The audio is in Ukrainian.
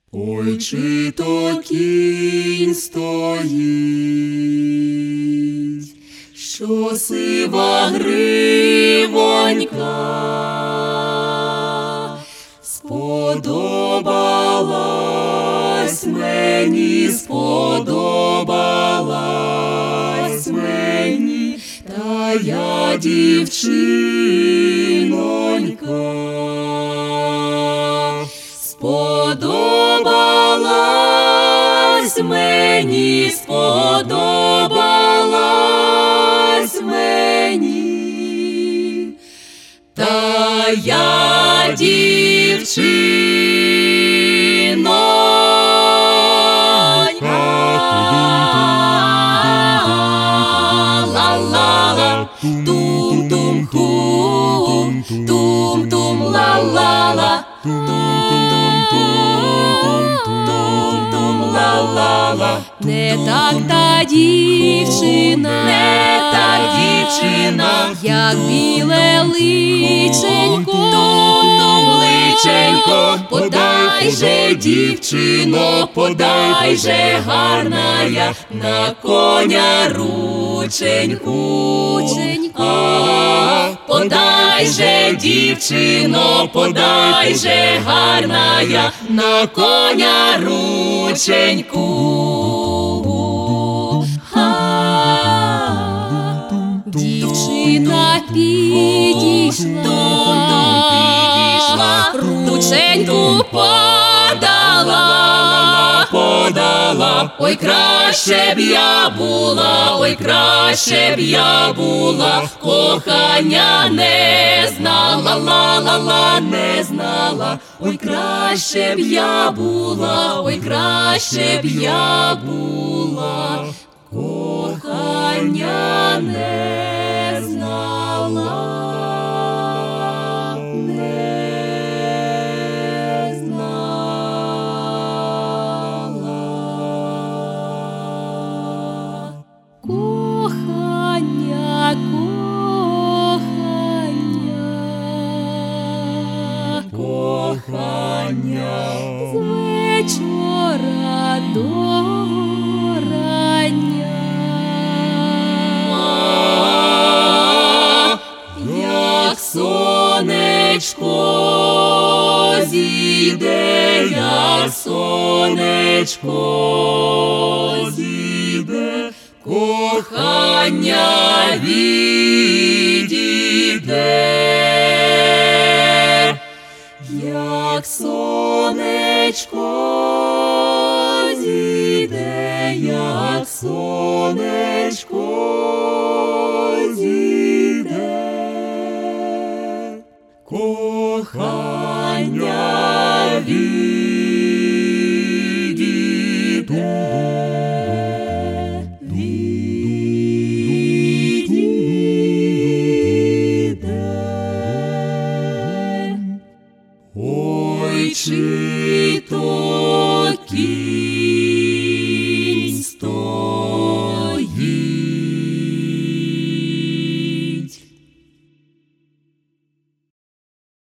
Ой, чи то кінь стоїть, що сива гривонька сподобалась мені, сподобалась мені, та я дівчинонька. Сподобалась мені, сподобалась мені, та я дівчинонька. Ла-ла-ла, тум-тум-тум, тум-тум, ла-ла-ла, не так та дівчина, не так дівчина, як біле личенько, личенько. Подай же, дівчино, подай же, гарна я, на коня рученьку. Подай же, дівчино, подай же, гарна я, на коня рученьку. Дівчина підійшла, рученьку подала. Ой, краще б я була, ой, краще б я була, кохання не знала, ла-ла-ла, не знала. Ой, краще б я була, ой, краще б я була, кохання не знала. Кохання, кохання, кохання, з вечора до рання. Як сонечко зійде, як сонечко зійде, кохання відійде. Як сонечко зійде, як сонечко зійде, кохання відійде. Ой, чи то кінь